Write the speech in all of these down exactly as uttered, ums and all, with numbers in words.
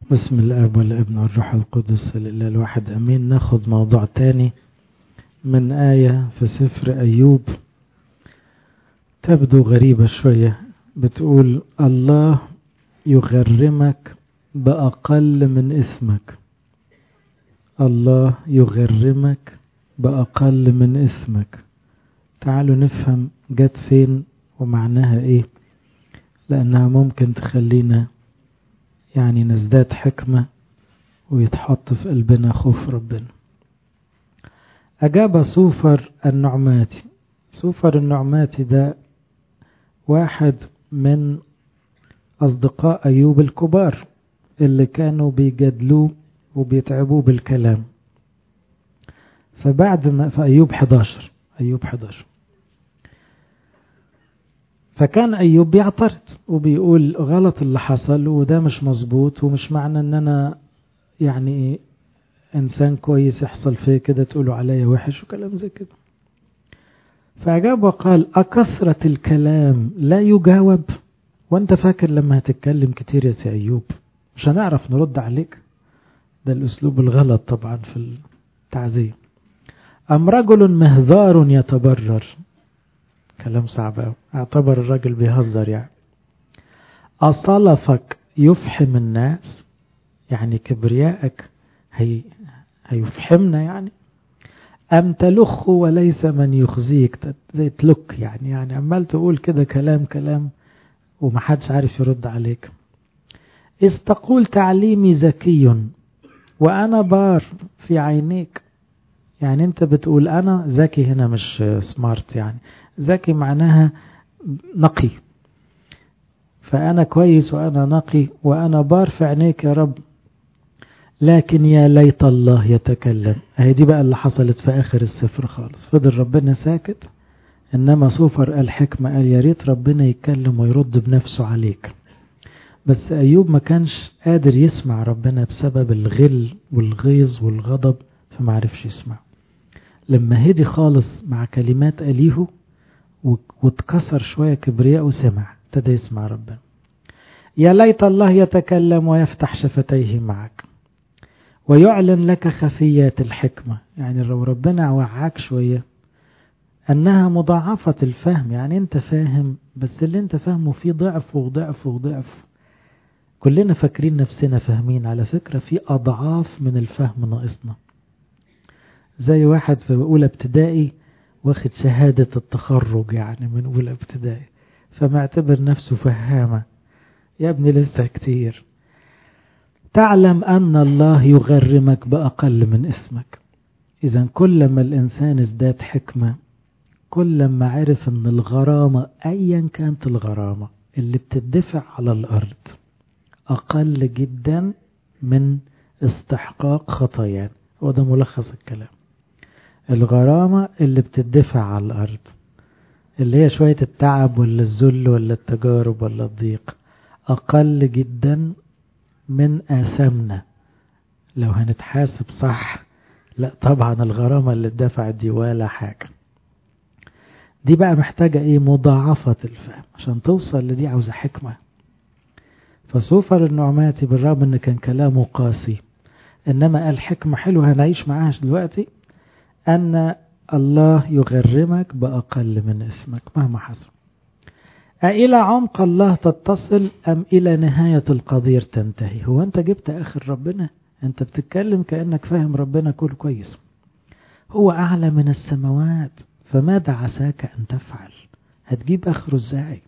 بسم الاب والابن والروح القدس الاله الواحد امين. ناخد موضوع تاني من آية في سفر ايوب تبدو غريبة شوية، بتقول الله يغرمك بأقل من اسمك. الله يغرمك بأقل من اسمك. تعالوا نفهم جت فين ومعناها ايه، لانها ممكن تخلينا يعني نزداد حكمة ويتحط في قلبنا خوف ربنا. أجاب صوفر النعماتي. صوفر النعماتي ده واحد من أصدقاء أيوب الكبار اللي كانوا بيجادلوه وبيتعبوه بالكلام. فبعد ما في أيوب حداشر أيوب حداشر فكان أيوب بيعترض وبيقول غلط اللي حصل وده مش مظبوط، ومش معنى ان انا يعني انسان كويس يحصل فيه كده تقولوا عليا وحش وكلام زي كده. فأجاب وقال أكثرة الكلام لا يجاوب؟ وانت فاكر لما هتتكلم كتير يا سي أيوب مش هنعرف نرد عليك؟ ده الأسلوب الغلط طبعا في التعزية. أم رجل مهذار يتبرر؟ كلام صعب أوي، اعتبر الراجل بيهزر يعني. أصلفك يفحم الناس؟ يعني كبريائك هي هيفحمنا يعني. أم تلخ وليس من يخزيك؟ زي تلك يعني يعني عمال تقول كده كلام كلام ومحدش عارف يرد عليك. إذ تقول تعليمي ذكي وأنا بار في عينيك. يعني انت بتقول أنا ذكي، هنا مش سمارت، يعني ذكي معناها نقي، فأنا كويس وأنا نقي وأنا بار في عينيك يا رب. لكن يا ليت الله يتكلم. اهي دي بقى اللي حصلت في آخر السفر خالص، فضل ربنا ساكت. إنما صوفر الحكمة قال يا ريت ربنا يتكلم ويرد بنفسه عليك. بس أيوب ما كانش قادر يسمع ربنا بسبب الغل والغيظ والغضب، فما عرفش يسمع. لما هدي خالص مع كلمات أليهو واتكسر شوية كبرياء وسمع، ابتدى يسمع ربنا. يا ليت الله يتكلم ويفتح شفتيه معك ويعلن لك خفيات الحكمة. يعني لو ربنا وعاك شوية أنها مضاعفة الفهم، يعني أنت فاهم بس اللي أنت فاهمه فيه ضعف وضعف وضعف. كلنا فاكرين نفسنا فاهمين، على فكرة في أضعاف من الفهم ناقصنا. زي واحد في أولى ابتدائي واخد شهادة التخرج يعني من أولى ابتدائي، فمعتبر نفسه فهامة. يا ابني لسه كتير. تعلم أن الله يغرمك بأقل من اسمك. إذا كلما الإنسان ازداد حكمة، كلما عرف أن الغرامة أيا كانت الغرامة اللي بتدفع على الأرض أقل جدا من استحقاق خطايان. وده ملخص الكلام. الغرامة اللي بتدفع على الأرض اللي هي شوية التعب ولا الذل ولا التجارب ولا الضيق أقل جدا من آثامنا. لو هنتحاسب صح، لا طبعا الغرامة اللي اتدفعت دي ولا حاجة. دي بقى محتاجة ايه؟ مضاعفة الفهم. عشان توصل لدي عاوزة حكمة. فصوفر النعماتي بالرغم ان كان كلامه قاسي، انما قال حكمة حلوة هنعيش معاها دلوقتي، ان الله يغرمك بأقل من اسمك مهما حصل. أإلى عمق الله تتصل أم إلى نهاية القدير تنتهي؟ هو أنت جبت آخر ربنا؟ أنت بتتكلم كأنك فاهم ربنا كله كويس. هو أعلى من السماوات، فماذا عساك أن تفعل؟ هتجيب آخره إزاي؟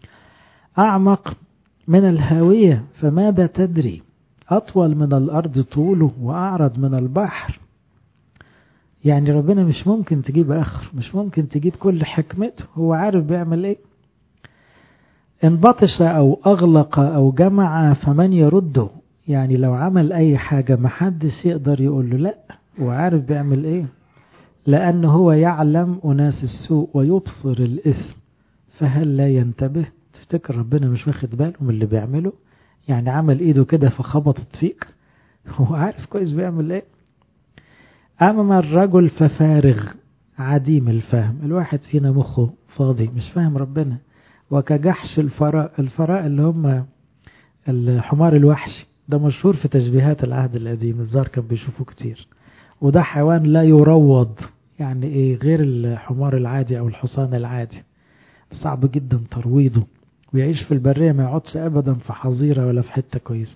أعمق من الهاوية فماذا تدري؟ أطول من الأرض طوله وأعرض من البحر. يعني ربنا مش ممكن تجيب آخر، مش ممكن تجيب كل حكمته. هو عارف بيعمل إيه. إن بطش أو أغلق أو جمع فمن يرده. يعني لو عمل أي حاجة محدش يقدر يقول له لا، وعارف بيعمل إيه. لأنه هو يعلم أناس السوء ويبصر الإثم فهل لا ينتبه؟ تفتكر ربنا مش واخد باله من اللي بيعمله؟ يعني عمل إيده كده فخبطت فيك، هو عارف كويس بيعمل إيه. أما الرجل ففارغ عديم الفهم. الواحد فينا مخه فاضي مش فاهم ربنا. وكجحش الفراء. الفراء اللي هم الحمار الوحشي ده مشهور في تشبيهات العهد القديم، الزار كان بيشوفوه كتير. وده حيوان لا يروض، يعني ايه غير الحمار العادي او الحصان العادي، صعب جدا ترويضه، ويعيش في البرية ما يقعدش ابدا في حظيرة ولا في حتة كويسة.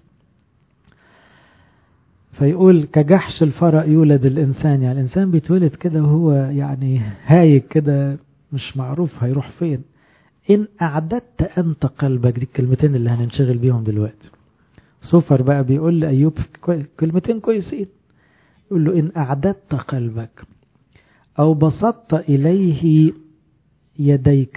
فيقول كجحش الفرق يولد الانسان، يعني الانسان بيتولد كده وهو يعني هايج كده مش معروف هيروح فين. ان اعددت انت قلبك، دي الكلمتين اللي هننشغل بيهم دلوقتي. صفر بقى بيقول لأيوب كلمتين كويسين، يقول له إن أعددت قلبك أو بسطت إليه يديك،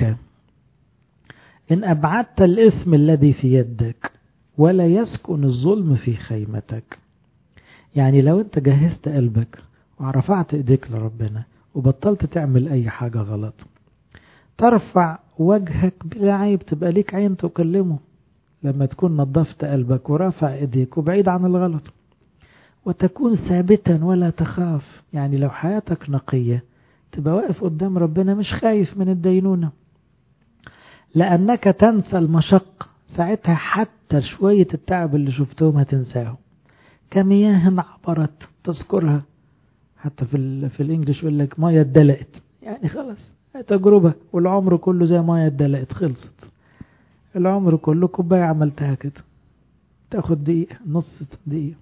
إن أبعدت الإثم الذي في يدك ولا يسكن الظلم في خيمتك. يعني لو أنت جهزت قلبك ورفعت إيديك لربنا وبطلت تعمل أي حاجة غلط، ترفع وجهك بلا عيب، تبقى ليك عين تكلمه لما تكون نظفت قلبك ورافع ايديك وبعيد عن الغلط، وتكون ثابتا ولا تخاف. يعني لو حياتك نقية تبقى واقف قدام ربنا مش خايف من الدينونة، لأنك تنسى المشق. ساعتها حتى شوية التعب اللي شفتهم هتنساهم، كمياه عبرت تذكرها. حتى في ال في الانجليش يقول لك مية اتدلقت، يعني خلاص تجربة، والعمر كله زي مية اتدلقت خلصت. العمر كله كوباية عملتها كده تاخد دقيقة نص دقيقة.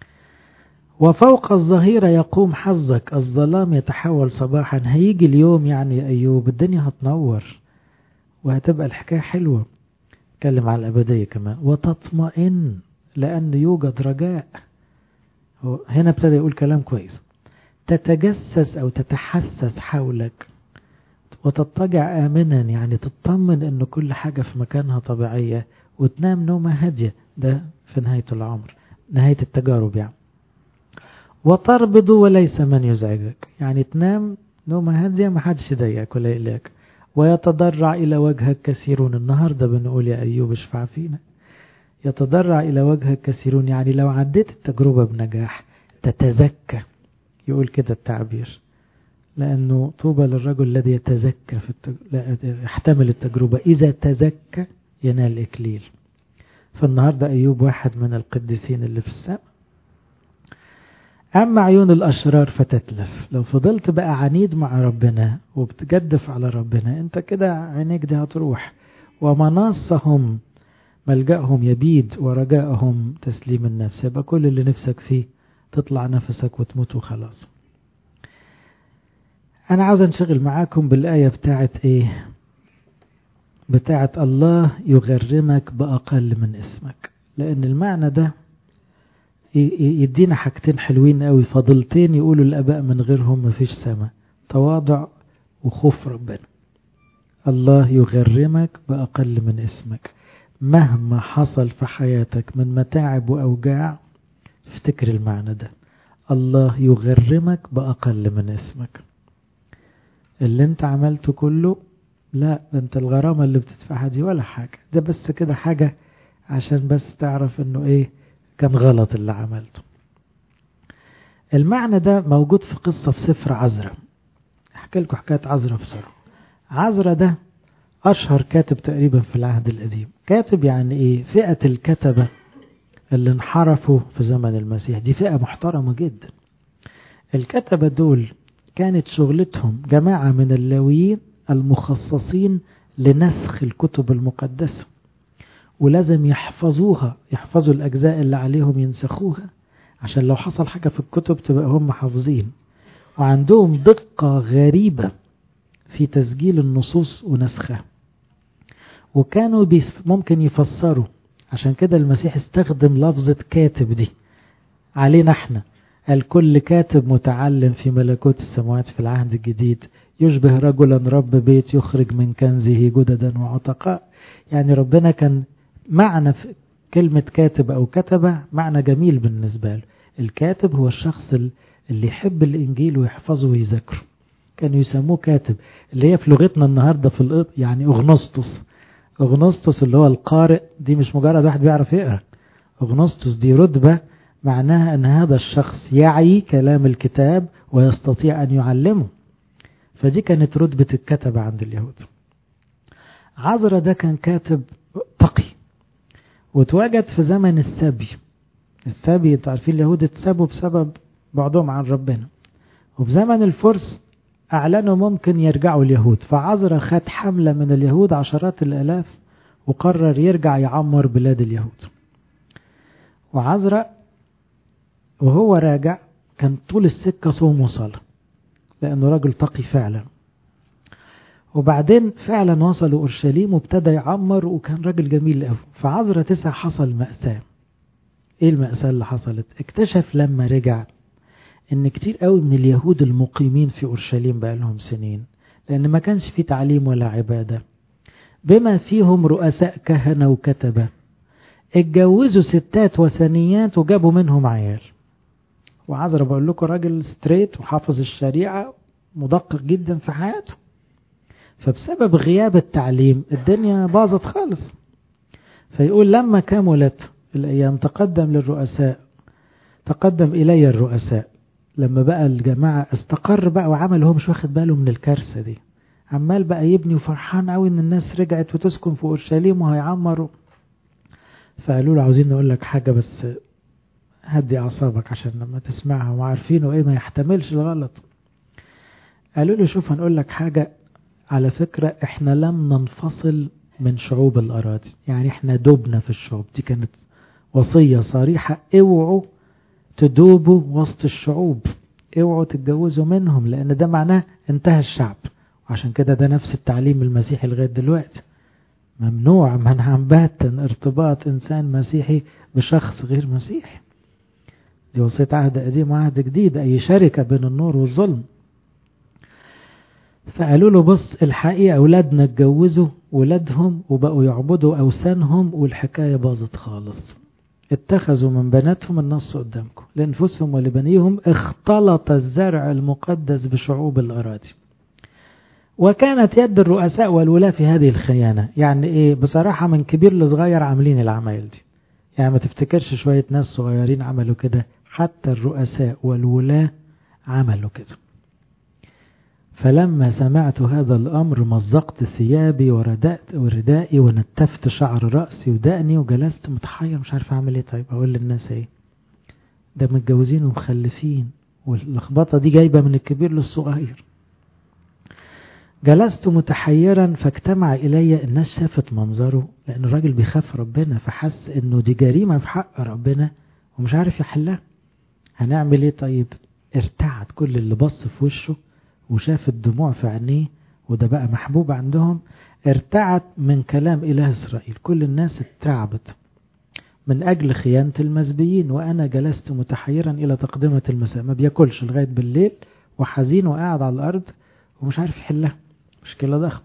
وفوق الظهيرة يقوم حظك، الظلام يتحول صباحا. هيجي اليوم يعني يا أيوب الدنيا هتنور وهتبقى الحكاية حلوة. اتكلم على الأبدية كمان. وتطمئن لأن يوجد رجاء. هنا ابتدى يقول كلام كويس. تتجسس أو تتحسس حولك وتضطجع آمنا، يعني تطمن أن كل حاجة في مكانها طبيعية، وتنام نومة هادية. ده في نهاية العمر، نهاية التجارب يعني. وتربض وليس من يزعجك، يعني تنام نومة هادية ما حدش يضايقك ولا يقلقك. ويتضرع إلى وجهك كثيرون. النهاردة بنقول يا أيوب اشفع فينا. يتضرع إلى وجهك كثيرون، يعني لو عديت التجربة بنجاح تتزكى، يقول كده التعبير، لأنه طوبى للرجل الذي يتزكى في التج... لا يحتمل التجربة، إذا تزكى ينال إكليل. فالنهاردة أيوب واحد من القديسين اللي في السماء. أما عيون الأشرار فتتلف. لو فضلت بقى عنيد مع ربنا وبتجدف على ربنا، انت كده عينيك دي هتروح. ومناصهم ملجأهم يبيد ورجاءهم تسليم النفس. يبقى كل اللي نفسك فيه تطلع نفسك وتموت وخلاص. أنا عاوز انشغل معاكم بالآية بتاعت إيه؟ بتاعت الله يغرمك بأقل من اسمك، لأن المعنى ده يدينا حاجتين حلوين قوي، فضلتين يقولوا الآباء من غيرهم مفيش سما: تواضع وخوف ربنا. الله يغرمك بأقل من اسمك. مهما حصل في حياتك من متاعب وأوجاع، افتكر المعنى ده. الله يغرمك بأقل من اسمك. اللي انت عملته كله لا، انت الغرامة اللي بتدفعها دي ولا حاجة، ده بس كده حاجة عشان بس تعرف انه ايه كان غلط اللي عملته. المعنى ده موجود في قصة في سفر عزرا. احكي لكم حكاية عزرا بسرعة. عزرا ده اشهر كاتب تقريبا في العهد القديم. كاتب يعني ايه؟ فئة الكتبة اللي انحرفوا في زمن المسيح، دي فئة محترمة جدا. الكتبة دول كانت شغلتهم جماعة من اللاويين المخصصين لنسخ الكتب المقدسة، ولازم يحفظوها، يحفظوا الأجزاء اللي عليهم ينسخوها، عشان لو حصل حاجة في الكتب تبقى هم حافظين. وعندهم دقة غريبة في تسجيل النصوص ونسخها، وكانوا ممكن يفسروا. عشان كده المسيح استخدم لفظة كاتب دي علينا احنا. الكل كاتب متعلم في ملكوت السماوات في العهد الجديد، يشبه رجلا رب بيت يخرج من كنزه جددا وعتقاء. يعني ربنا كان معنى في كلمة كاتب أو كتبة معنى جميل بالنسبة له. الكاتب هو الشخص اللي يحب الإنجيل ويحفظه ويذكره، كانوا يسموه كاتب. اللي هي في لغتنا النهاردة في الأب يعني أغنسطس. أغنسطس اللي هو القارئ، دي مش مجرد واحد بيعرف يقرأ. أغنسطس دي رتبة معناها أن هذا الشخص يعي كلام الكتاب ويستطيع أن يعلمه. فدي كانت رتبة الكتبة عند اليهود. عزرا ده كان كاتب تقي، وتواجد في زمن السبي. السبي انتوا عارفين اليهود اتسابوا بسبب بعضهم عن ربنا، وفي زمن الفرس اعلنوا ممكن يرجعوا اليهود، فعزرا خد حملة من اليهود عشرات الالاف وقرر يرجع يعمر بلاد اليهود. وعزرا وهو راجع كان طول السكة صوم وصلاة لأنه راجل تقي فعلا. وبعدين فعلا وصلوا أورشليم وابتدى يعمر وكان راجل جميل قوي. فعزرا تسع حصل مأساة. ايه المأساة اللي حصلت؟ اكتشف لما رجع ان كتير قوي من اليهود المقيمين في أورشليم بقى لهم سنين، لأن ما كانش في تعليم ولا عبادة، بما فيهم رؤساء كهنة وكتبة، اتجوزوا ستات وثنيات وجابوا منهم عيال. وعذرا بقول لكم راجل ستريت وحافظ الشريعة مدقق جدا في حياته، فبسبب غياب التعليم الدنيا باظت خالص. فيقول لما كملت الأيام تقدم للرؤساء، تقدم إلي الرؤساء. لما بقى الجماعة استقر بقى وعمل، هو مش واخد باله من الكارثة دي، عمال بقى يبني وفرحان قوي ان الناس رجعت وتسكن في أورشليم وهيعمروا. فقالوا له عاوزين نقول لك حاجة بس هدي أعصابك عشان لما تسمعها، وعارفينه ايه ما يحتملش الغلط. قالوا له شوف هنقول لك حاجة، على فكرة احنا لم ننفصل من شعوب الأراضي، يعني احنا دوبنا في الشعوب دي. كانت وصية صريحة، اوعوا تدوبوا وسط الشعوب، اوعوا تتجوزوا منهم، لأن ده معناه انتهى الشعب. وعشان كده ده نفس التعليم المسيحي لغاية دلوقتي، ممنوع منعا باتا ارتباط إنسان مسيحي بشخص غير مسيحي. دي وصية عهد قديم وعهد جديد، أي شركة بين النور والظلم. فقالوا له بص الحقيقة أولادنا اتجوزوا ولادهم وبقوا يعبدوا أوثانهم والحكاية باظت خالص. اتخذوا من بناتهم النص قدامكم لأنفسهم ولبنيهم، اختلط الزرع المقدس بشعوب الأراضي. وكانت يد الرؤساء والولاة في هذه الخيانة. يعني ايه؟ بصراحة من كبير لصغير عاملين العمايل دي، يعني ما تفتكرش شوية ناس صغيرين عملوا كده، حتى الرؤساء والولاة عملوا كده. فلما سمعت هذا الأمر مزقت ثيابي وردأت وردائي ونتفت شعر رأسي ودقني وجلست متحير مش عارف أعمل إيه. طيب أقول للناس إيه؟ ده متجوزين ومخلفين، واللخبطة دي جايبة من الكبير للصغير. جلست متحيرا فاجتمع إلي الناس، شافت منظره لأن الراجل بيخاف ربنا، فحس إنه دي جريمة في حق ربنا ومش عارف يحلها. هنعمل إيه طيب؟ ارتعد كل اللي بص في وشه وشاف الدموع في عينيه، وده بقى محبوب عندهم. ارتعد من كلام إله إسرائيل، كل الناس اترعبت من أجل خيانة المزبيين. وأنا جلست متحيرا إلى تقدمة المساء، ما بياكلش لغاية بالليل وحزين وقاعد على الأرض ومش عارف يحلها، مشكلة ضخمة.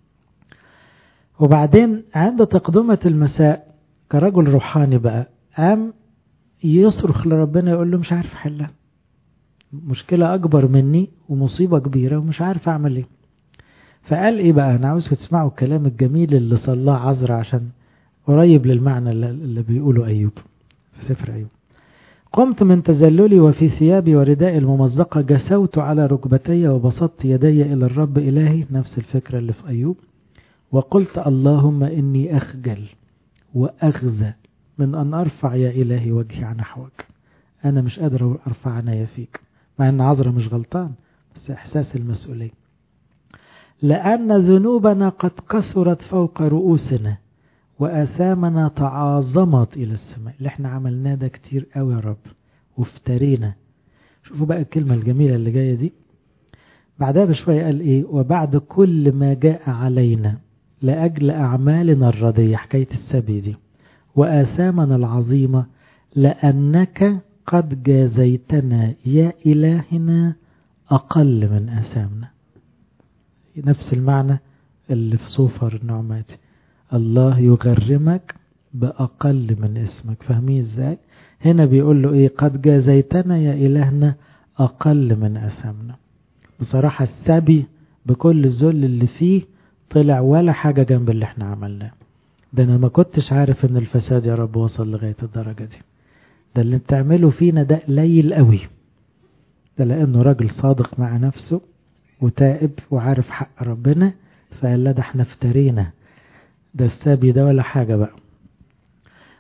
وبعدين عند تقدمة المساء كرجل روحاني بقى قام يصرخ لربنا، يقول له مش عارف حلها، مشكلة أكبر مني ومصيبة كبيرة ومش عارف أعمل إيه. فقال إيه بقى؟ أنا عاوزكم تسمعوا الكلام الجميل اللي صلاه عذرا عشان قريب للمعنى اللي بيقوله أيوب في سفر أيوب. قمت من تزللي وفي ثيابي وردائي الممزقة، جسوت على ركبتي وبسطت يدي إلى الرب إلهي، نفس الفكرة اللي في أيوب، وقلت اللهم إني أخجل وأخزى من أن أرفع يا إلهي وجهي عن نحوك. أنا مش قادر أرفع عنايا فيك، مع أن عذرا مش غلطان، بس إحساس المسؤولية. لأن ذنوبنا قد كثرت فوق رؤوسنا وآثامنا تعاظمت إلى السماء. اللي احنا عملناه ده كتير قوي يا رب وافترينا. شوفوا بقى الكلمة الجميلة اللي جاية دي بعدها بشوية، قال إيه؟ وبعد كل ما جاء علينا لأجل أعمالنا الردية، حكاية السبي دي، وآثامنا العظيمة، لأنك قد جازيتنا يا إلهنا أقل من آثامنا. نفس المعنى اللي في صوفر النعمات، الله يغرمك بأقل من اسمك. فاهمين ازاي؟ هنا بيقول له ايه؟ قد جازيتنا يا إلهنا أقل من آثامنا. بصراحة السبي بكل الذل اللي فيه طلع ولا حاجة جنب اللي احنا عملناه. ده انا ما كنتش عارف ان الفساد يا رب وصل لغاية الدرجة دي. ده اللي بتعمله فينا ده قليل قوي. ده لانه راجل صادق مع نفسه وتائب وعارف حق ربنا، فقال لا ده احنا افترينا، ده السبي ده ولا حاجة بقى.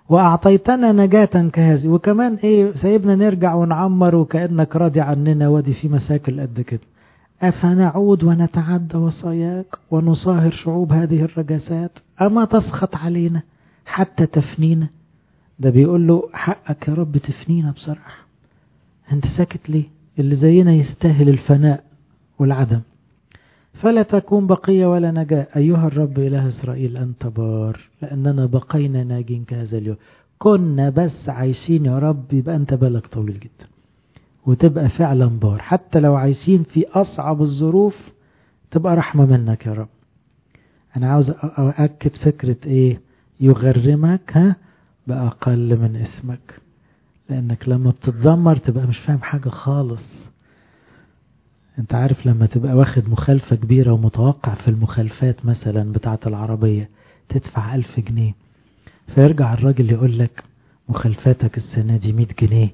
وأعطيتنا نجاة كهذه، وكمان إيه سايبنا نرجع ونعمر وكأنك راضي عننا، ودي في مساكل قد كده. أفنعود ونتعدى وصاياك ونصاهر شعوب هذه الرجاسات؟ أما تسخط علينا حتى تفنينا؟ ده بيقول له حقك يا رب تفنينا بصراحة، أنت ساكت ليه؟ اللي زينا يستاهل الفناء والعدم. فلا تكون بقية ولا نجاة أيها الرب إله إسرائيل، أنت بار لأننا بقينا ناجين كهذا اليوم. كنا بس عايشين يا رب، يبقى أنت بالك طويل جدا وتبقى فعلا بار، حتى لو عايشين في أصعب الظروف تبقى رحمة منك يا رب. أنا عاوز أؤكد فكرة إيه؟ يغرمك ها بأقل من اسمك، لأنك لما بتتذمر تبقى مش فاهم حاجة خالص. انت عارف لما تبقى واخد مخالفة كبيرة ومتوقع في المخالفات مثلا بتاعة العربية تدفع ألف جنيه، فيرجع الراجل يقول لك مخالفاتك السنة دي مية جنيه،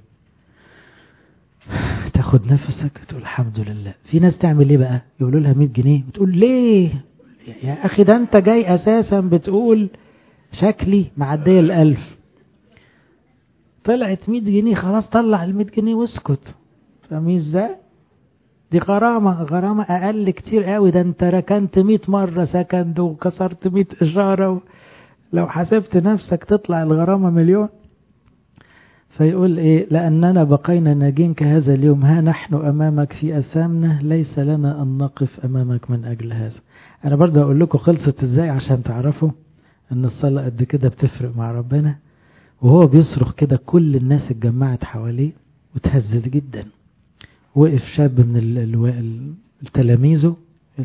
تاخد نفسك تقول الحمد لله. في ناس تعمل ايه بقى؟ يقولوا لها مية جنيه بتقول ليه يا اخي، ده انت جاي اساسا بتقول شكلي معدية الالف، طلعت مية جنيه خلاص طلع المية جنيه واسكت. فاهمين ازاي؟ دي غرامة، غرامة أقل كتير قوي، ده أنت ركنت مية مرة سكند وكسرت مية إشارة و... لو حسبت نفسك تطلع الغرامة مليون. فيقول إيه؟ لأننا بقينا ناجين كهذا اليوم، ها نحن أمامك في أثامنا، ليس لنا أن نقف أمامك من أجل هذا. أنا برضه أقول لكم خلصت إزاي عشان تعرفوا أن الصلاة قد كده بتفرق مع ربنا. وهو بيصرخ كده كل الناس اتجمعت حواليه وتهزت جدا. وقف شاب من التلاميذه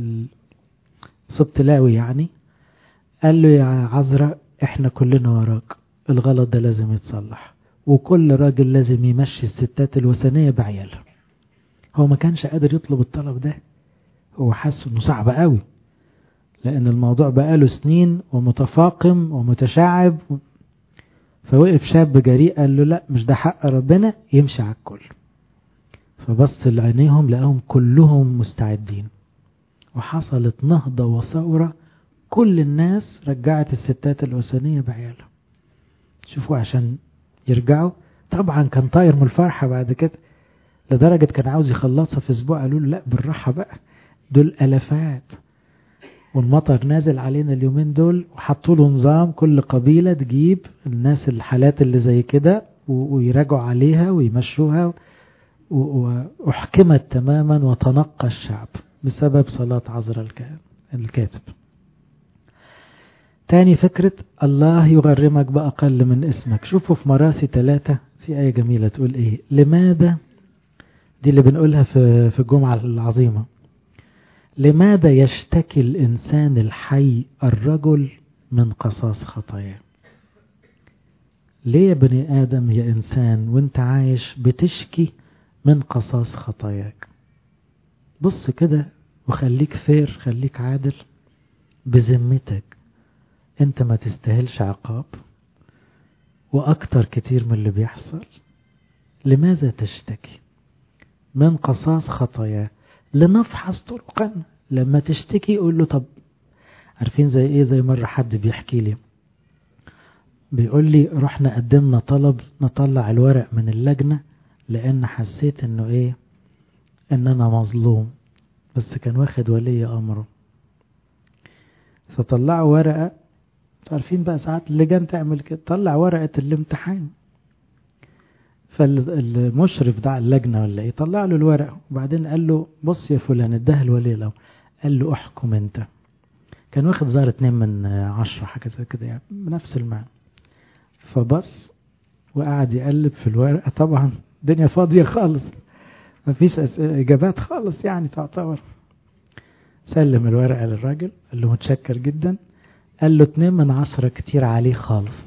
صبت لاوي يعني، قال له يا عذراء احنا كلنا وراك، الغلط ده لازم يتصلح، وكل راجل لازم يمشي الستات الوثنية بعيالها. هو ما كانش قادر يطلب الطلب ده، هو حس انه صعب قوي لان الموضوع بقاله سنين ومتفاقم ومتشعب. فوقف شاب جريء قال له لا مش ده حق ربنا، يمشي على الكل. فبص لعينيهم لقاهم كلهم مستعدين، وحصلت نهضة وثورة، كل الناس رجعت الستات الوثنية بعيالها. شوفوا عشان يرجعوا، طبعا كان طاير من الفرحة بعد كده، لدرجة كان عاوز يخلصها في اسبوع. قالوا له لا بالراحة بقى، دول ألفات والمطر نازل علينا اليومين دول، وحطوا له نظام كل قبيلة تجيب الناس الحالات اللي زي كده ويراجعوا عليها ويمشوها، وأحكمت تماما وتنقى الشعب بسبب صلاة عذراء الكاتب. تاني فكرة الله يغرمك بأقل من اسمك. شوفوا في مراسي ثلاثة في آية جميلة تقول ايه؟ لماذا، دي اللي بنقولها في في الجمعة العظيمة، لماذا يشتكي الإنسان الحي الرجل من قصاص خطاياه؟ ليه يا بني آدم يا إنسان وانت عايش بتشكي من قصاص خطاياك؟ بص كده وخليك فير، خليك عادل بذمتك، انت ما تستاهلش عقاب واكتر كتير من اللي بيحصل. لماذا تشتكي من قصاص خطاياه؟ لنفحص طرقنا. لما تشتكي قول له طب عارفين زي ايه؟ زي مرة حد بيحكي لي بيقول لي رحنا قدمنا طلب نطلع الورق من اللجنة لان حسيت انه ايه، ان انا مظلوم، بس كان واخد ولي امره. فطلعوا ورقة، عارفين بقى ساعات اللجان تعمل كده، طلع ورقة الامتحان. فالمشرف ده على اللجنة ولا ايه طلع له الورقة، وبعدين قال له بص يا فلان، اداها الولي الامر، قال له احكم انت. كان واخد ظاهر اتنين من عشرة حاجة زي كده يعني بنفس المعنى. فبص وقعد يقلب في الورقة، طبعا الدنيا فاضية خالص، مفيش اجابات خالص يعني تعتبر. سلم الورقة للراجل قال له متشكر جدا، قال له اتنين من عشرة كتير عليه خالص.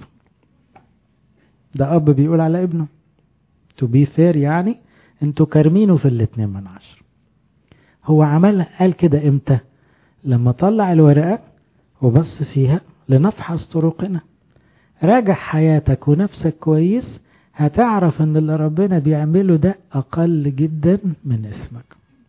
ده اب بيقول على ابنه to be fair، يعني انتوا كارمينه في الاتنين من عشرة. هو عملها قال كده امتى؟ لما طلع الورقة وبص فيها لنفحص طرقنا. راجع حياتك ونفسك كويس، هتعرف ان اللي ربنا بيعمله ده اقل جدا من اسمك.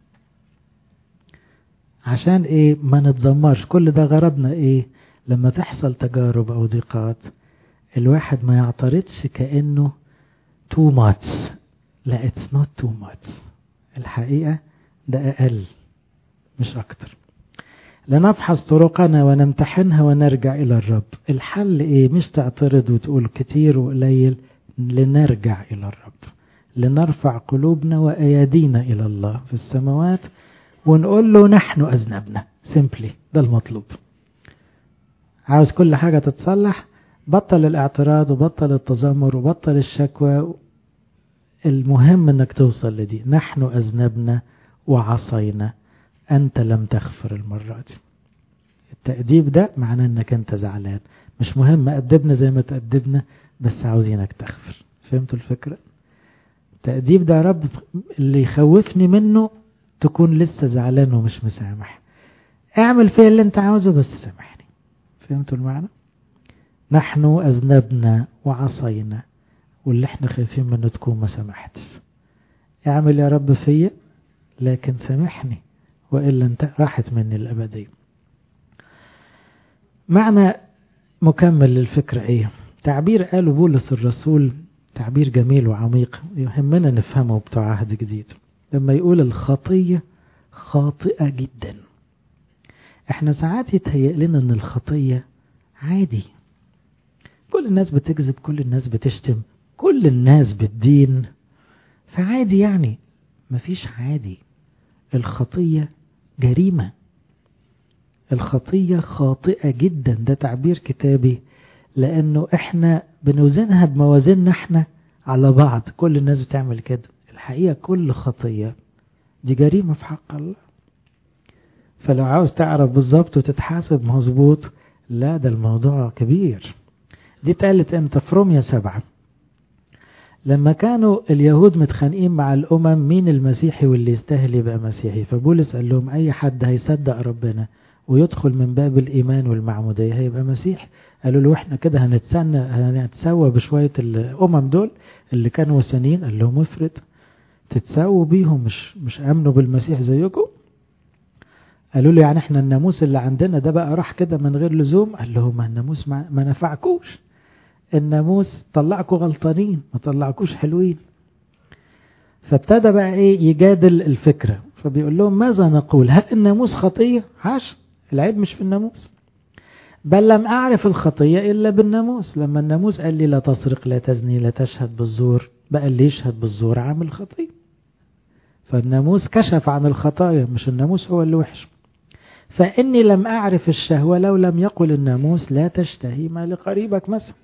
عشان ايه؟ ما نتذمرش. كل ده غرضنا ايه؟ لما تحصل تجارب او ضيقات الواحد ما يعترضش كأنه too much. لا it's not too much. الحقيقة ده أقل مش أكتر. لنفحص طرقنا ونمتحنها ونرجع إلى الرب. الحل إيه؟ مش تعترض وتقول كتير وقليل. لنرجع إلى الرب، لنرفع قلوبنا وأيادينا إلى الله في السماوات ونقول له نحن أذنبنا. simply ده المطلوب. عاوز كل حاجة تتصلح، بطل الاعتراض وبطل التذمر وبطل الشكوى. المهم انك توصل لدي، نحن أذنبنا وعصينا أنت لم تغفر المرة دي. التأديب ده معناه انك انت زعلان. مش مهم أدبنا زي ما تأدبنا، بس عاوزينك تغفر. فهمتوا الفكرة؟ التأديب ده يا رب اللي يخوفني منه تكون لسه زعلان ومش مسامح. اعمل فيه اللي انت عاوزه بس سامحني. فهمتوا المعنى؟ نحن أذنبنا وعصينا، واللي احنا خايفين منه تكون ما سامحتش. اعمل يا رب فيا لكن سامحني، وإلا انت راحت مني الأبدية. معنى مكمل للفكرة ايه؟ تعبير قاله بولس الرسول، تعبير جميل وعميق يهمنا نفهمه بتوع عهد جديد. لما يقول الخطية خاطئة جدا. احنا ساعات يتهيأ لنا ان الخطية عادي، كل الناس بتكذب، كل الناس بتشتم، كل الناس بتدين، فعادي. يعني مفيش عادي. الخطية جريمة. الخطية خاطئة جدا. ده تعبير كتابي، لأنه إحنا بنوزنها بموازيننا إحنا على بعض. كل الناس بتعمل كده. الحقيقة كل خطية دي جريمة في حق الله. فلو عاوز تعرف بالظبط وتتحاسب مظبوط، لا ده الموضوع كبير. دي اتقالت امتى؟ في رومية سبعة، لما كانوا اليهود متخانقين مع الأمم مين المسيحي واللي يستاهل يبقى مسيحي. فبولس قال لهم أي حد هيصدق ربنا ويدخل من باب الإيمان والمعمودية هيبقى مسيح. قالوا له احنا كده هنتسنى هنتسوى بشوية الأمم دول اللي كانوا وثنيين. قال لهم افرض تتسووا بيهم، مش مش أمنوا بالمسيح زيكم. قالوا له يعني احنا الناموس اللي عندنا ده بقى راح كده من غير لزوم. قال لهم الناموس ما, ما نفعكوش. الناموس طلعكوا غلطانين، ما طلعكوش حلوين. فابتدى بقى ايه يجادل الفكرة. فبيقول لهم ماذا نقول؟ هل الناموس خطية؟ عاش، العيب مش في الناموس. بل لم أعرف الخطية إلا بالناموس. لما الناموس قال لي لا تسرق، لا تزني، لا تشهد بالزور، بقى اللي يشهد بالزور عامل خطية. فالناموس كشف عن الخطايا، مش الناموس هو اللي وحش. فإني لم أعرف الشهوة لو لم يقل الناموس لا تشتهي ما لقريبك مثلا.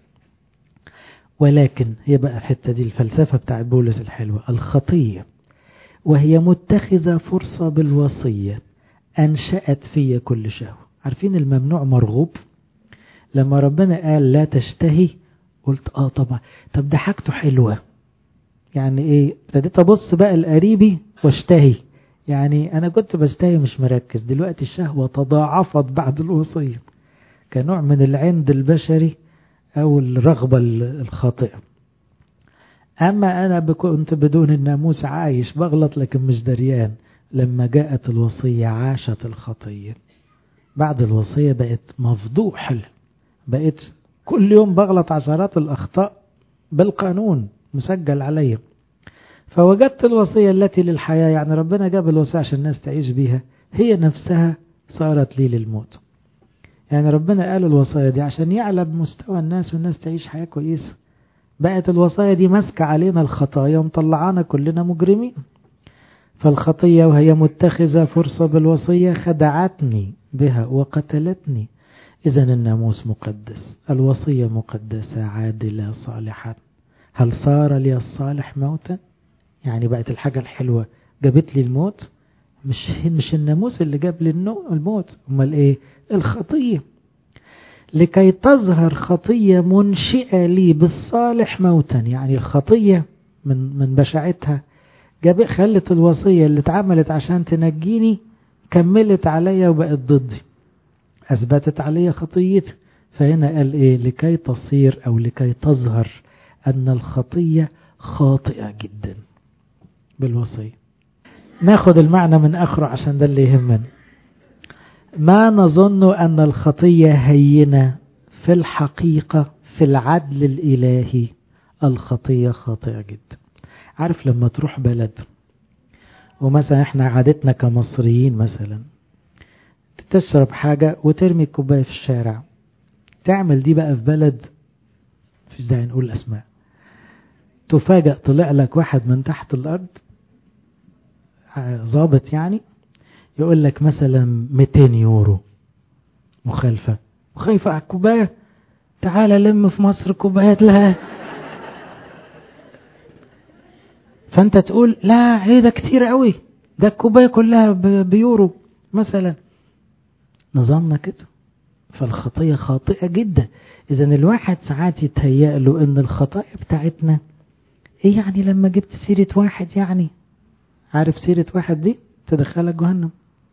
ولكن هي بقى الحتة دي الفلسفة بتاع بولس الحلوة. الخطية وهي متخذة فرصة بالوصية أنشأت في كل شهوة. عارفين الممنوع مرغوب؟ لما ربنا قال لا تشتهي قلت اه طبعا، طب ده حاجته حلوة. يعني ايه؟ ابتديت ابص بقى لقريبي واشتهي. يعني انا كنت بستهي مش مركز، دلوقتي الشهوة تضاعفت بعد الوصية كنوع من العند البشري او الرغبة الخاطئة. اما انا كنت بدون الناموس عايش بغلط لكن مش دريان. لما جاءت الوصية عاشت الخطية. بعد الوصية بقت مفضوح، بقيت كل يوم بغلط عشرات الأخطاء بالقانون مسجل عليا. فوجدت الوصية التي للحياة، يعني ربنا جاب الوصية عشان الناس تعيش بيها، هي نفسها صارت لي للموت. يعني ربنا قال الوصية دي عشان يعلى بمستوى الناس والناس تعيش حياة كويسة. بقت الوصية دي ماسكة علينا الخطايا ومطلعانا كلنا مجرمين. فالخطية وهي متخذة فرصة بالوصية خدعتني بها وقتلتني. إذن الناموس مقدس، الوصية مقدسة عادلة صالحة. هل صار لي الصالح موتا؟ يعني بقت الحاجة الحلوة جابت لي الموت؟ مش مش الناموس اللي جاب لي الموت، امال ايه؟ الخطية. لكي تظهر خطية منشئة لي بالصالح موتا. يعني الخطية من من بشاعتها جاب خلت الوصية اللي اتعملت عشان تنجيني كملت عليا وبقت ضدي، أثبتت عليا خطيتي. فهنا قال إيه؟ لكي تصير أو لكي تظهر أن الخطية خاطئة جدا بالوصية. ناخد المعنى من آخره عشان ده اللي يهمنا. ما نظن أن الخطية هينة، في الحقيقة في العدل الإلهي الخطية خاطئة جدا. عارف لما تروح بلد ومثلا احنا عادتنا كمصريين مثلا تشرب حاجة وترمي الكوباية في الشارع، تعمل دي بقى في بلد في ازاي نقول اسماء، تفاجأ طلع لك واحد من تحت الارض ضابط يعني يقول لك مثلا مئتين يورو مخالفة، مخالفة على الكوباية، تعال لم في مصر كوبايات لها. فانت تقول لا ايه ده كتير قوي، ده الكوباية كلها بيورو مثلا. نظامنا كده. فالخطية خاطئة جدا. اذا الواحد ساعات يتهيأ له ان الخطايا بتاعتنا ايه يعني، لما جبت سيرة واحد يعني، عارف سيرة واحد دي تدخلك جهنم،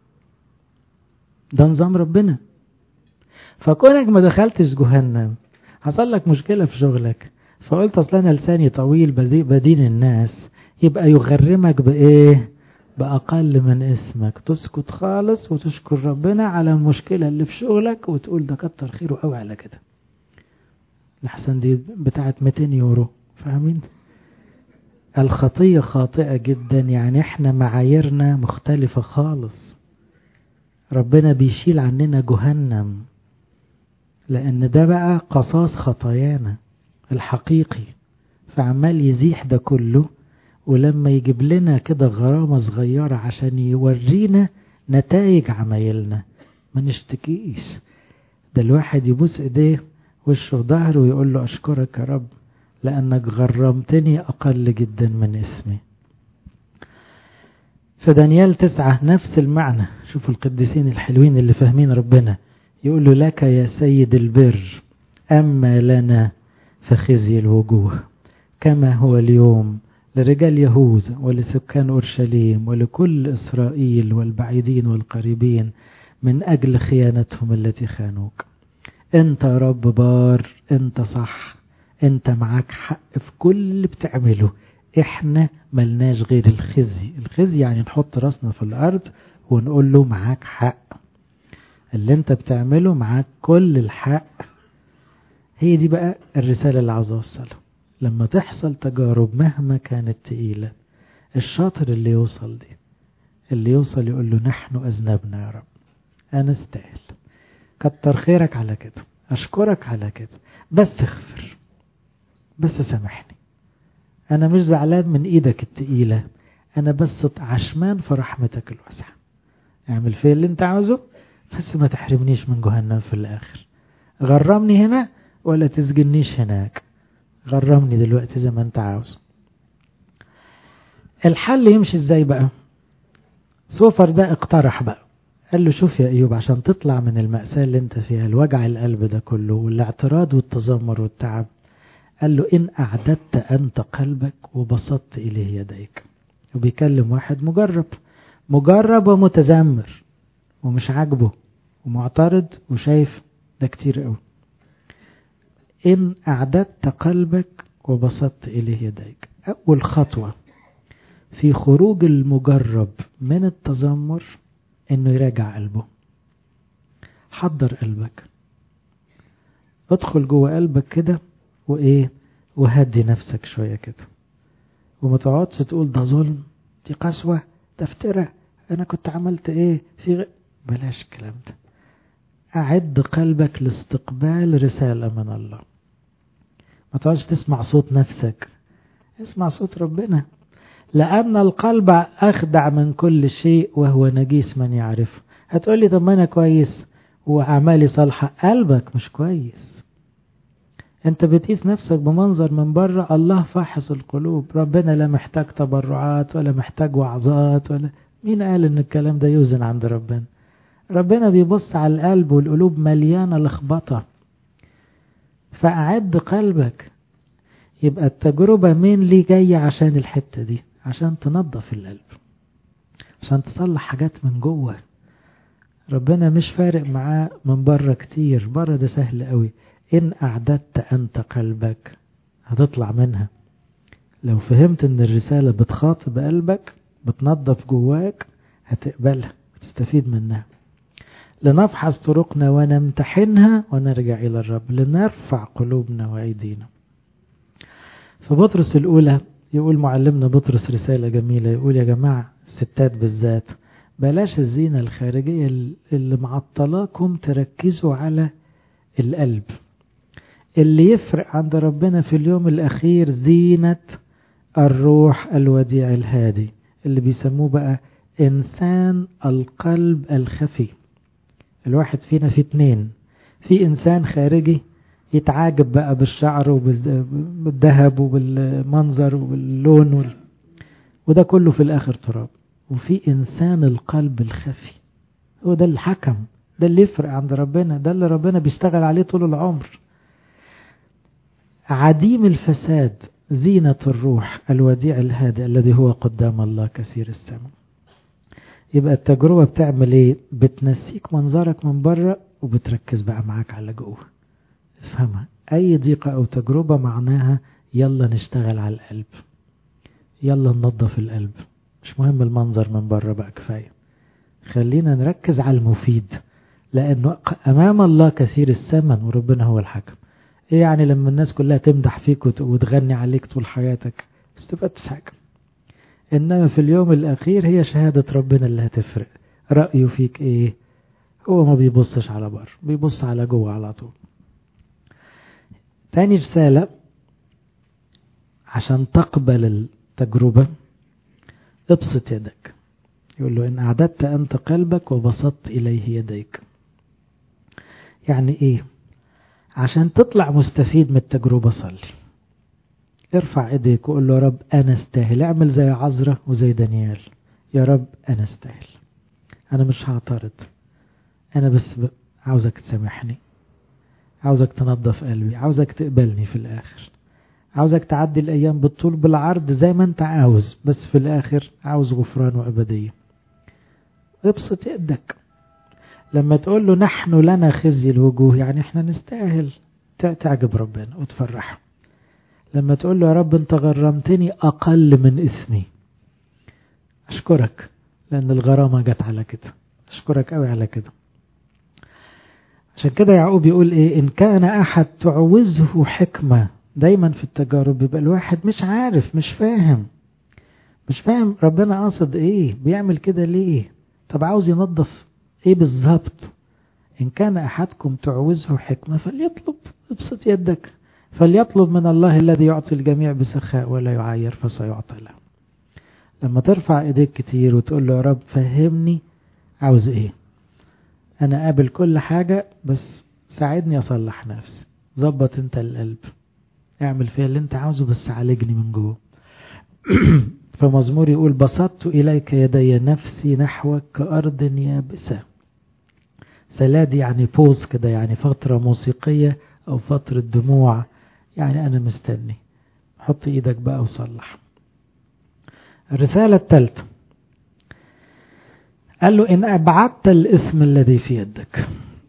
ده نظام ربنا. فكونك ما دخلتش جهنم حصل لك مشكلة في شغلك، فقلت اصلا انا لساني طويل بدين الناس، يبقى يغرمك بايه؟ باقل من اسمك، تسكت خالص وتشكر ربنا على المشكلة اللي في شغلك وتقول ده كتر خيره قوي على كده، لحسن دي بتاعت مئتين يورو. فاهمين؟ الخطية خاطئة جدا، يعني احنا معاييرنا مختلفة خالص. ربنا بيشيل عننا جهنم لان ده بقى قصاص خطايانا الحقيقي، فعمال يزيح ده كله، ولما يجيب لنا كده غرامة صغيرة عشان يورينا نتائج عمايلنا ما نشتكيش. ده الواحد يبوس ايديه وشه ظهره ويقول له اشكرك يا رب لانك غرمتني اقل جدا من اسمي. في دانيال تسعة نفس المعنى. شوفوا القديسين الحلوين اللي فاهمين ربنا، يقول له لك يا سيد البر أما لنا فخزي الوجوه كما هو اليوم لرجال يهوذا ولسكان أورشليم ولكل إسرائيل والبعيدين والقريبين من أجل خيانتهم التي خانوك. انت يا رب بار، انت صح، انت معاك حق في كل اللي بتعمله، احنا ملناش غير الخزي. الخزي يعني نحط راسنا في الارض ونقول له معاك حق، اللي انت بتعمله معاك كل الحق. هي دي بقى الرسالة اللي عاوز اوصلها. لما تحصل تجارب مهما كانت تقيلة، الشاطر اللي يوصل دي، اللي يوصل يقول له نحن اذنبنا يا رب، انا استاهل، كتر خيرك على كده، اشكرك على كده، بس اغفر، بس سامحني، انا مش زعلان من ايدك التقيلة، انا بس عشمان في رحمتك الواسعة، اعمل فيه اللي انت عاوزه بس ما تحرمنيش من جهنم في الاخر. غرمني هنا ولا تسجنيش هناك، غرمني دلوقتي زي ما انت عاوز. الحل يمشي ازاي بقى؟ سوفر ده اقترح بقى، قال له شوف يا ايوب، عشان تطلع من المأساة اللي انت فيها، الوجع القلب ده كله والاعتراض والتذمر والتعب، قال له إن أعددت أنت قلبك وبسطت إليه يديك. وبيكلم واحد مجرب مجرب ومتذمر ومش عاجبه ومعترض وشايف ده كتير قوي. إن أعددت قلبك وبسطت إليه يديك، أول خطوة في خروج المجرب من التذمر إنه يراجع قلبه. حضر قلبك، ادخل جوه قلبك كده وايه، وهدي نفسك شوية كده، وما تقعدش تقول ده ظلم، دي قسوة، ده افتراء، انا كنت عملت ايه في غ... بلاش الكلام ده. اعد قلبك لاستقبال رسالة من الله. ما تقعدش تسمع صوت نفسك، اسمع صوت ربنا، لأن القلب أخدع من كل شيء وهو نجيس من يعرفه. هتقولي طب ما أنا كويس وأعمالي صالحة، قلبك مش كويس. انت بتقيس نفسك بمنظر من بره، الله فاحص القلوب. ربنا لا محتاج تبرعات ولا محتاج وعظات، ولا مين قال ان الكلام ده يوزن عند ربنا؟ ربنا بيبص على القلب، والقلوب مليانة لخبطة. فأعد قلبك. يبقى التجربة مين لي جاية عشان الحتة دي، عشان تنظف القلب، عشان تصلح حاجات من جوه. ربنا مش فارق معاه من بره كتير، بره ده سهل قوي. إن أعددت أنت قلبك هتطلع منها. لو فهمت ان الرسالة بتخاطب قلبك، بتنظف جواك، هتقبلها وتستفيد منها. لنفحص طرقنا ونمتحنها ونرجع إلى الرب لنرفع قلوبنا وأيدينا. فبطرس الأولى يقول معلمنا بطرس رسالة جميلة، يقول يا جماعة الستات بالذات بلاش الزينة الخارجية اللي معطلاكم، تركزوا على القلب. اللي يفرق عند ربنا في اليوم الأخير زينة الروح الوديع الهادي، اللي بيسموه بقى إنسان القلب الخفي. الواحد فينا في اتنين، في إنسان خارجي يتعاجب بقى بالشعر وبالذهب وبالمنظر وباللون وال... وده كله في الآخر تراب. وفي إنسان القلب الخفي، هو ده الحكم، ده اللي يفرق عند ربنا، ده اللي ربنا بيشتغل عليه طول العمر. عديم الفساد زينة الروح الوديع الهادئ الذي هو قدام الله كثير السماء. يبقى التجربة بتعمل ايه؟ بتنسيك منظرك من بره وبتركز بقى معاك على جوه. افهمها، اي ضيقة او تجربة معناها يلا نشتغل على القلب، يلا ننظف القلب. مش مهم المنظر من بره بقى، كفاية خلينا نركز على المفيد، لانه امام الله كثير الثمن وربنا هو الحكم. ايه يعني لما الناس كلها تمدح فيك وتغني عليك طول حياتك؟ استفدتش حاجة. انما في اليوم الاخير هي شهادة ربنا اللي هتفرق. رأيه فيك ايه؟ هو ما بيبصش على بره، بيبص على جوه على طول. تاني رسالة عشان تقبل التجربة، ابسط يدك. يقول له إن أعددت أنت قلبك وبسطت إليه يديك. يعني إيه؟ عشان تطلع مستفيد من التجربة صلي، ارفع ايديك وقول له يا رب أنا استاهل. اعمل زي عذرة وزي دانيال، يا رب أنا استاهل، أنا مش هعترض، أنا بس عاوزك تسامحني، عاوزك تنظف قلبي، عاوزك تقبلني في الآخر، عاوزك تعدي الأيام بالطول بالعرض زي ما أنت عاوز، بس في الآخر عاوز غفران وأبدية. ابسط يدك. لما تقول له نحن لنا خزي الوجوه، يعني احنا نستاهل، تعجب ربنا وتفرحه. لما تقول له يا رب انت غرمتني أقل من اسمي، أشكرك لأن الغرامة جت على كده، أشكرك قوي على كده. عشان كده يعقوب يقول ايه؟ إن كان أحد تعوزه حكمة. دايما في التجارب بيبقى الواحد مش عارف، مش فاهم مش فاهم ربنا قاصد ايه، بيعمل كده ليه، طب عاوز ينظف ايه بالظبط. إن كان أحدكم تعوزه حكمة فليطلب، ابسط يدك، فليطلب من الله الذي يعطي الجميع بسخاء ولا يعاير فسيعطى له. لما ترفع ايديك كتير وتقول له يا رب فهمني عاوز ايه، انا قابل كل حاجة بس ساعدني اصلح نفسي، ظبط انت القلب، اعمل فيها اللي انت عاوزه بس عالجني من جوه. فمزمور يقول بسطت اليك يدي نفسي نحوك كأرض يابسة. سلاد يعني بوز كده، يعني فترة موسيقية او فترة دموع، يعني انا مستني. حط ايدك بقى وصلح. الرسالة الثالثة قال له إن أبعدت الإثم الذي في يدك.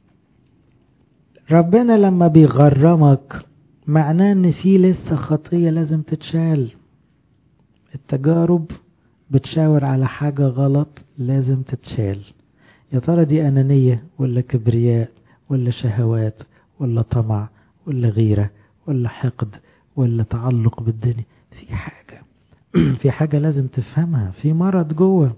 ربنا لما بيغرمك معناه إن في لسه خطية لازم تتشال. التجارب بتشاور على حاجة غلط لازم تتشال. يا ترى دي أنانية ولا كبرياء ولا شهوات ولا طمع ولا غيرة ولا حقد ولا تعلق بالدنيا؟ في حاجة في حاجة لازم تفهمها، في مرض جوه.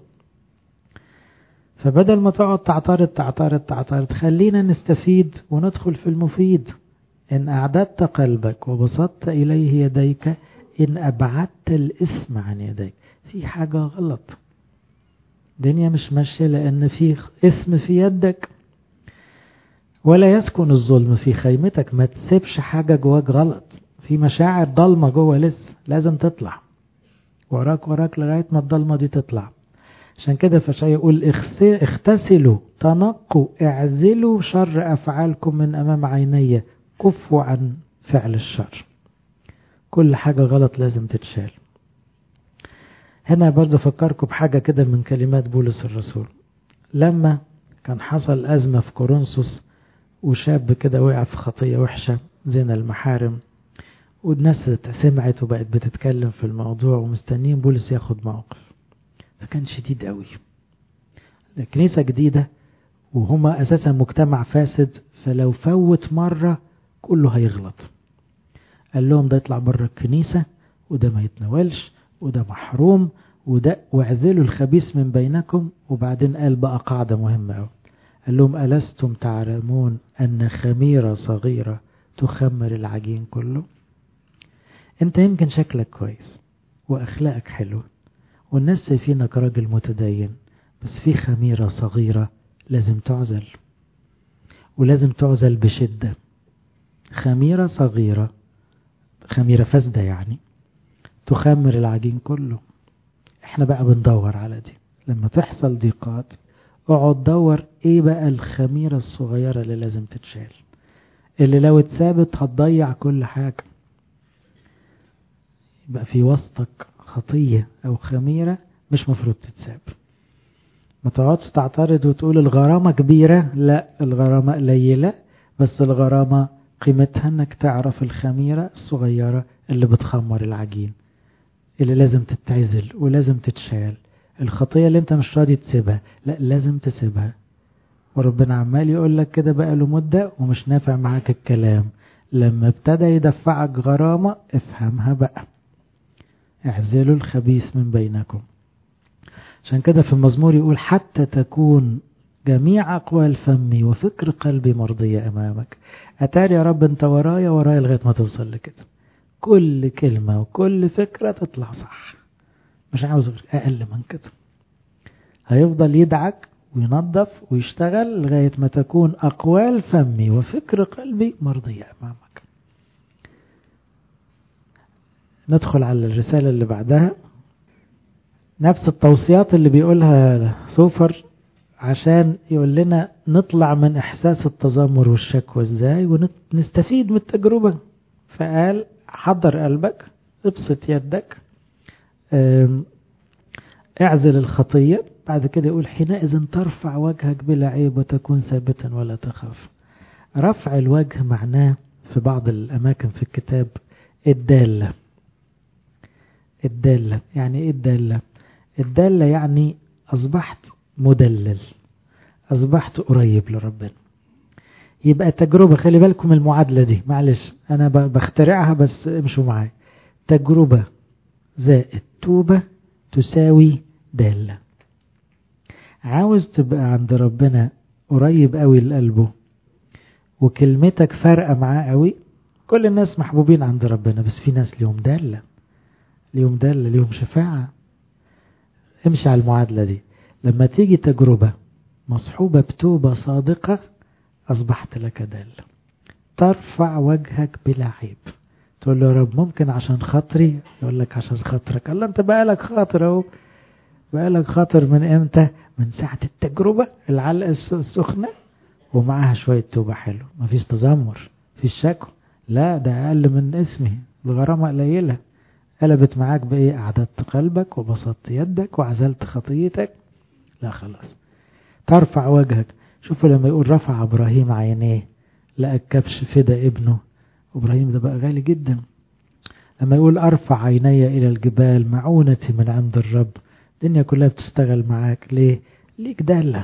فبدل ما تقعد تعترض تعترض تعترض خلينا نستفيد وندخل في المفيد. إن أعددت قلبك وبسطت إليه يديك إن أبعدت الإثم عن يديك. في حاجة غلط، دنيا مش ماشية لأن في إثم في يدك. ولا يسكن الظلم في خيمتك، ما تسيبش حاجة جواك غلط، في مشاعر ضلمة جوا لسه لازم تطلع، وراك وراك لغاية ما الضلمة دي تطلع. عشان كده فشاي يقول اغتسلوا تنقوا اعزلوا شر أفعالكم من أمام عيني، كفوا عن فعل الشر. كل حاجة غلط لازم تتشال. هنا برضو فكركم بحاجة كده من كلمات بولس الرسول. لما كان حصل أزمة في كورنثوس وشاب كده وقع في خطية وحشة زنا المحارم، والناس سمعت وبقت بتتكلم في الموضوع ومستنين بولس ياخد موقف، فكان شديد قوي. كنيسة جديدة وهما أساسا مجتمع فاسد، فلو فوت مرة كله هيغلط. قال لهم ده يطلع بره الكنيسة، وده ما يتناولش، وده محروم، وده واعزلوا الخبيث من بينكم. وبعدين قال بقى قاعدة مهمة أوي، قال لهم ألستم تعلمون أن خميرة صغيرة تخمر العجين كله؟ انت يمكن شكلك كويس وأخلاقك حلوة والناس شايفينك راجل متدين، بس في خميرة صغيرة لازم تعزل، ولازم تعزل بشدة. خميرة صغيرة، خميرة فاسدة يعني، تخمر العجين كله. احنا بقى بندور على دي. لما تحصل ضيقات اقعد دور ايه بقى الخميرة الصغيرة اللي لازم تتشال، اللي لو اتثابت هتضيع كل حاجة. يبقى في وسطك خطية او خميرة مش مفروض تتساب. ما تقعدش تعترض وتقول الغرامة كبيرة، لا، الغرامة قليلة، بس الغرامة قيمتها انك تعرف الخميرة الصغيرة اللي بتخمر العجين، اللي لازم تتعزل ولازم تتشال. الخطية اللي انت مش راضي تسيبها، لا، لازم تسيبها. وربنا عمال يقول لك كده بقى له مدة ومش نافع معاك الكلام. لما ابتدى يدفعك غرامة افهمها بقى، اعزلوا الخبيث من بينكم. عشان كده في المزمور يقول حتى تكون جميع أقوال فمي وفكر قلبي مرضية أمامك. أتاري يا رب أنت ورايا ورايا لغاية ما توصل لكده، كل كلمة وكل فكرة تطلع صح، مش عاوز غير أقل من كده. هيفضل يدعك وينظف ويشتغل لغاية ما تكون أقوال فمي وفكر قلبي مرضية أمامك. ندخل على الرسالة اللي بعدها، نفس التوصيات اللي بيقولها سوفر عشان يقول لنا نطلع من إحساس التذمر والشكوى ازاي ونستفيد من التجربة. فقال حضر قلبك، ابسط يدك، اعزل الخطية. بعد كده يقول حينئذ ترفع وجهك بلا عيب وتكون ثابتا ولا تخاف. رفع الوجه معناه في بعض الأماكن في الكتاب الدالة. الدالة يعني ايه الدالة؟ الدالة يعني أصبحت مدلل، أصبحت قريب لربنا. يبقى تجربة، خلي بالكم المعادلة دي، معلش أنا بخترعها بس امشوا معايا. تجربة زائد توبة تساوي دالة. عاوز تبقى عند ربنا قريب قوي لقلبه وكلمتك فارقة معاه قوي. كل الناس محبوبين عند ربنا، بس في ناس ليهم دالة، ليهم دالة، ليهم شفاعة. امشي على المعادلة دي. لما تيجي تجربة مصحوبة بتوبة صادقة أصبحت لك دالة. ترفع وجهك بلا عيب، تقول له يا رب ممكن عشان خاطري، يقول لك عشان خاطرك. الله انت بقالك خاطر اهو، بقالك خاطر من امتى؟ من ساعة التجربة العلقة السخنة ومعها شوية توبة حلو. مفيش تذمر، مفيش شكوى، لا ده أقل من اسمي، الغرامة قليلة. قلبت معاك بإيه؟ أعددت قلبك وبسطت يدك وعزلت خطيتك، لا خلاص. ترفع وجهك. شوفوا لما يقول رفع إبراهيم عينيه لقى الكبش فدا ابنه، إبراهيم ده بقى غالي جدا. لما يقول أرفع عيني إلى الجبال معونتي من عند الرب، الدنيا كلها بتشتغل معاك. ليه؟ ليك دالة.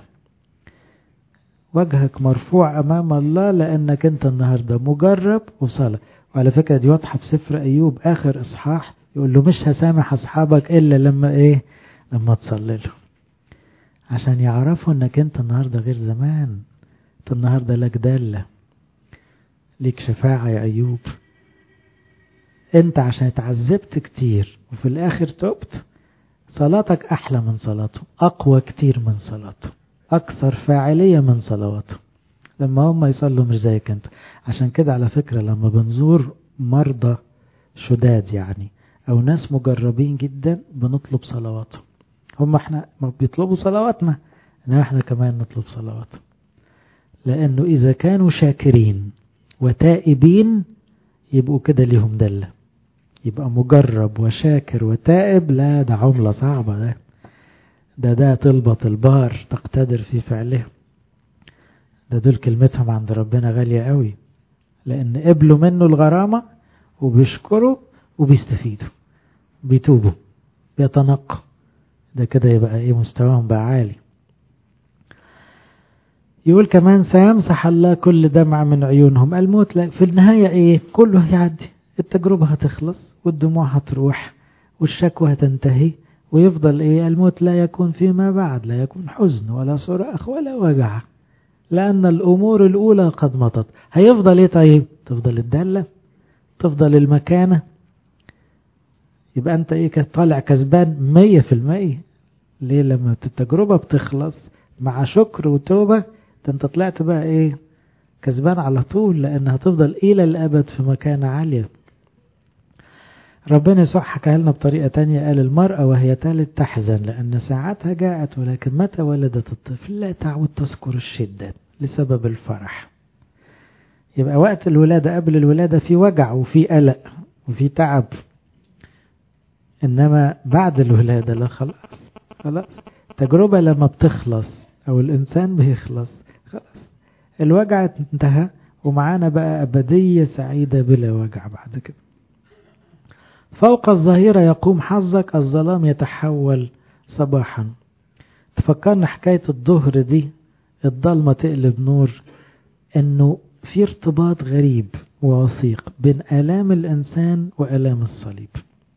وجهك مرفوع أمام الله لأنك أنت النهاردة مجرب وصلى. وعلى فكرة دي واضحة في سفر أيوب آخر إصحاح، يقول له مش هسامح أصحابك إلا لما إيه؟ لما تصلي له، عشان يعرفوا أنك أنت النهاردة غير زمان. أنت النهاردة لك دالة، ليك شفاعة يا أيوب. أنت عشان اتعذبت كتير وفي الآخر تبت، صلاتك أحلى من صلاته، أقوى كتير من صلاته، أكثر فاعلية من صلواته. لما هم يصلوا مش زيك أنت. عشان كده على فكرة لما بنزور مرضى شداد يعني أو ناس مجربين جدا بنطلب صلواته. هم احنا ما بيطلبوا صلواتنا، إنما احنا كمان نطلب صلواته. لأنه إذا كانوا شاكرين وتائبين يبقوا كده ليهم دلة. يبقى مجرب وشاكر وتائب، لا ده عملة صعبة، ده ده ده طلبة البار تقتدر في فعله. ده دول كلمتهم عند ربنا غالية قوي، لأن قبلوا منه الغرامة وبيشكروا وبيستفيدوا، بيتوبوا، بيتنقوا. ده كده يبقى ايه؟ مستواهم بقى عالي. يقول كمان سيمسح الله كل دمع من عيونهم. الموت لا في النهاية ايه؟ كله هيعدي، التجربة هتخلص والدموع هتروح والشكوى هتنتهي، ويفضل ايه؟ الموت لا يكون فيما بعد، لا يكون حزن ولا صراخ ولا وجع، لأن الأمور الأولى قد مضت. هيفضل ايه طيب؟ تفضل الدالة، تفضل المكانة. يبقى انت ايه؟ طالع كسبان مية في المية. ليه؟ لما التجربة بتخلص مع شكر وتوبة، ده انت طلعت بقى ايه؟ كسبان على طول، لأنها هتفضل إلى الأبد في مكانة عالية. ربنا يسوع حكاها لنا بطريقة تانية، قال المرأة وهي تلد تحزن لأن ساعتها جاءت، ولكن متى ولدت الطفل لا تعود تذكر الشدة لسبب الفرح. يبقى وقت الولادة قبل الولادة في وجع وفي قلق وفي تعب، إنما بعد الولادة لا، خلاص خلاص. تجربة لما بتخلص أو الإنسان بيخلص خلاص، الوجع انتهى، ومعانا بقى أبدية سعيدة بلا وجع بعد كده. فوق الظهيرة يقوم حظك، الظلام يتحول صباحا. تفكرنا حكاية الظهر دي، الضلمة تقلب نور، انه في ارتباط غريب ووثيق بين آلام الإنسان وآلام الصليب.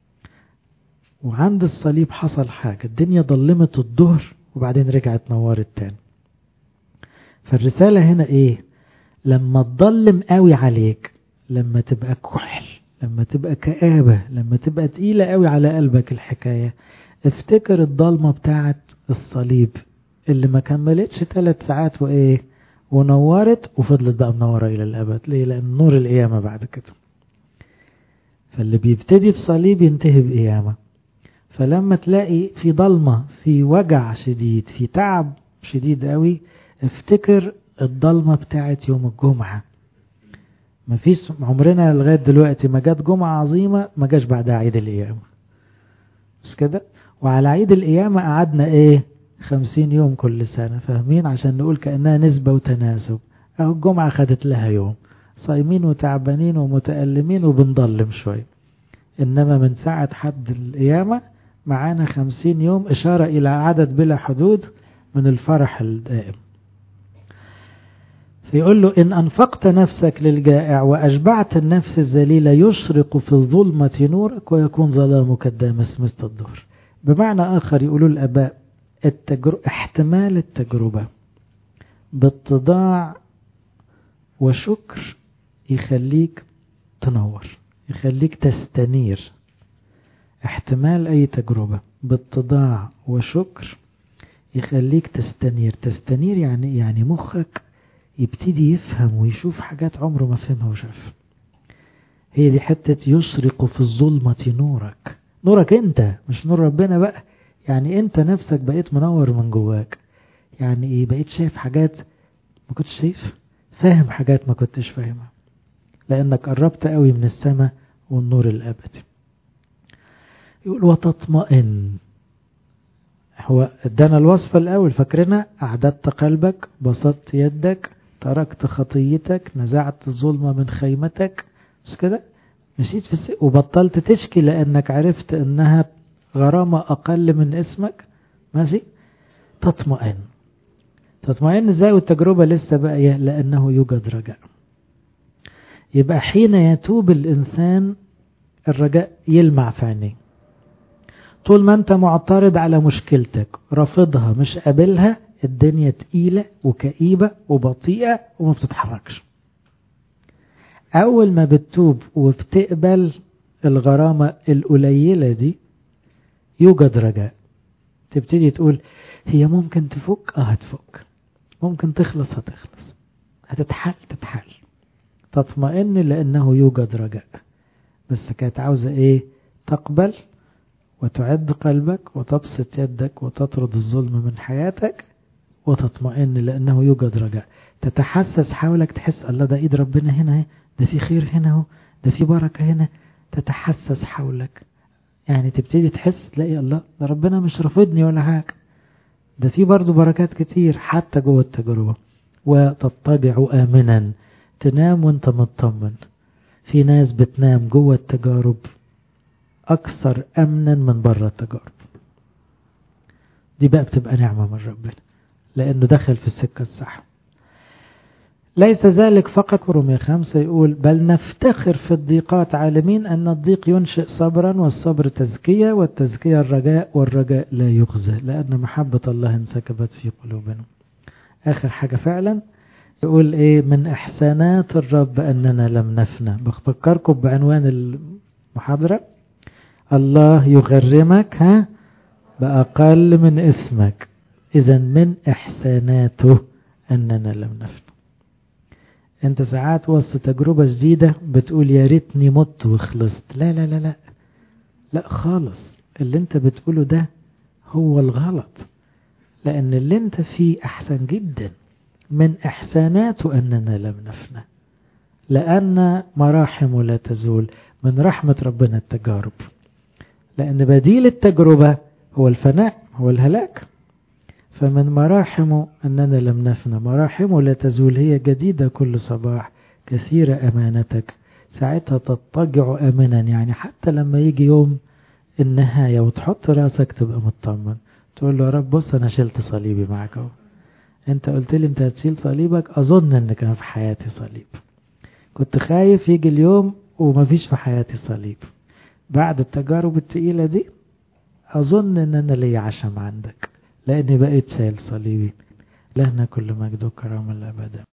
وعند الصليب حصل حاجة، الدنيا ضلمت الظهر وبعدين رجعت نورت تاني. فالرسالة هنا ايه؟ لما تضلم قوي عليك، لما تبقى كحل، لما تبقى كآبة، لما تبقى تقيلة قوي على قلبك الحكاية، افتكر الضلمة بتاعت الصليب اللي ما كملتش ثلاث ساعات وايه ونورت، وفضلت بقى منورة الى الابد. ليه؟ لان نور القيامة بعد كده. فاللي بيبتدي بصليب ينتهي بقيامة. فلما تلاقي في ضلمة، في وجع شديد، في تعب شديد قوي، افتكر الضلمة بتاعت يوم الجمعة. ما فيش عمرنا لغاية دلوقتي ما جات جمعة عظيمة ما جاش بعدها عيد القيامة، بس كده. وعلى عيد القيامة قعدنا ايه؟ خمسين يوم كل سنة، فاهمين؟ عشان نقول كأنها نسبة وتناسب. اهو الجمعة خدت لها يوم، صايمين وتعبانين ومتألمين وبنضلم شوي، انما من ساعة حد القيامة معانا خمسين يوم، اشارة الى عدد بلا حدود من الفرح الدائم. فيقول له إن أنفقت نفسك للجائع وأشبعت النفس الذليلة يشرق في الظلمة نورك ويكون ظلامك الدامس مثل الظهر. بمعنى آخر يقولوا الآباء التجر... احتمال التجربة باتضاع وشكر يخليك تنور، يخليك تستنير. احتمال أي تجربة باتضاع وشكر يخليك تستنير. تستنير يعني يعني مخك يبتدي يفهم ويشوف حاجات عمره ما فهمها وشاف. هي دي حتة يشرق في الظلمة نورك. نورك انت، مش نور ربنا بقى. يعني انت نفسك بقيت منور من جواك. يعني ايه؟ بقيت شايف حاجات ما كنتش شايف، فاهم حاجات ما كنتش فاهمها، لانك قربت قوي من السماء والنور الابدي. يقول وتطمئن. هو ادانا الوصفة الاول، فاكرنا؟ اعددت قلبك، بسطت يدك، تركت خطيتك، نزعت الظلمة من خيمتك، مش كده؟ مشيت في السق وبطلت تشكي لأنك عرفت أنها غرامة أقل من اسمك. ماشي؟ تطمئن. تطمئن ازاي والتجربة لسه باقية؟ لأنه يوجد رجاء. يبقى حين يتوب الإنسان الرجاء يلمع في عينيه. طول ما أنت معترض على مشكلتك، رافضها مش قابلها، الدنيا تقيلة وكئيبة وبطيئة وما بتتحركش. أول ما بتتوب وبتقبل الغرامة القليلة دي يوجد رجاء. تبتدي تقول هي ممكن تفك، اه هتفك، ممكن تخلص، هتخلص، هتتحل، تتحل. تطمئن لأنه يوجد رجاء. بس كانت عاوزة ايه؟ تقبل وتعد قلبك وتبسط يدك وتطرد الظلم من حياتك وتطمئن لأنه يوجد رجاء. تتحسس حولك، تحس الله ده ايد ربنا هنا، ده في خير هنا، ده في بركة هنا. تتحسس حولك، يعني تبتدي تحس تلاقي الله ده ربنا مش رافضني ولا حاجة، ده في برضو بركات كتير حتى جوه التجربة. وتضطجع آمنا، تنام وانت مطمن. في ناس بتنام جوه التجارب أكثر أمنا من بره التجارب. دي بقى بتبقى نعمة من ربنا، لأنه دخل في السكة الصح. ليس ذلك فقط. رومية خمسة يقول بل نفتخر في الضيقات عالمين أن الضيق ينشئ صبرا والصبر تزكية والتزكية الرجاء والرجاء لا يخزى لأن محبة الله انسكبت في قلوبنا. آخر حاجة فعلا يقول إيه من إحسانات الرب أننا لم نفنى. بفكركم بعنوان المحاضرة الله يغرمك ها بأقل من اسمك. إذا من إحساناته أننا لم نفنى. أنت ساعات وسط تجربة جديدة بتقول يا ريتني مت وخلصت. لا لا لا لا لا خالص. اللي أنت بتقوله ده هو الغلط. لأن اللي أنت فيه أحسن جدا. من إحساناته أننا لم نفنى. لأن مراحمه لا تزول. من رحمة ربنا التجارب. لأن بديل التجربة هو الفناء هو الهلاك. فمن مراحمه أننا لم نفنى. مراحمه لا تزول هي جديدة كل صباح. كثيرة أمانتك. ساعتها تضطجع أمنا. يعني حتى لما يجي يوم النهاية وتحط راسك تبقى مطمن. تقول له يا رب بص أنا شلت صليبي معك اهو. أنت قلت لي أنت هتشيل صليبك. أظن أن كان في حياتي صليب. كنت خايف يجي اليوم ومفيش في حياتي صليب. بعد التجارب التقيلة دي أظن أن أنا لي عشم عندك. لأني بقيت شايل صليبي. لهنا كل مجد وكرامة الأبد.